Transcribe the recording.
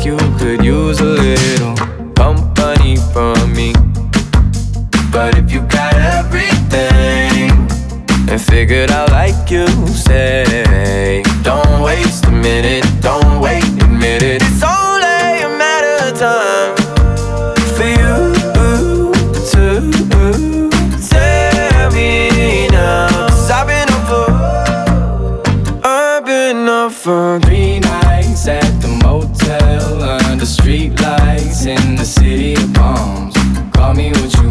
like you could use a little company from me. But if you got everything and figured out like you say, don't waste a minute, don't wait, admit it. It's only a matter of time for you to tell me now. 'Cause I've been up for 3 nights at the motel under street lights in the city of palms. Call me what you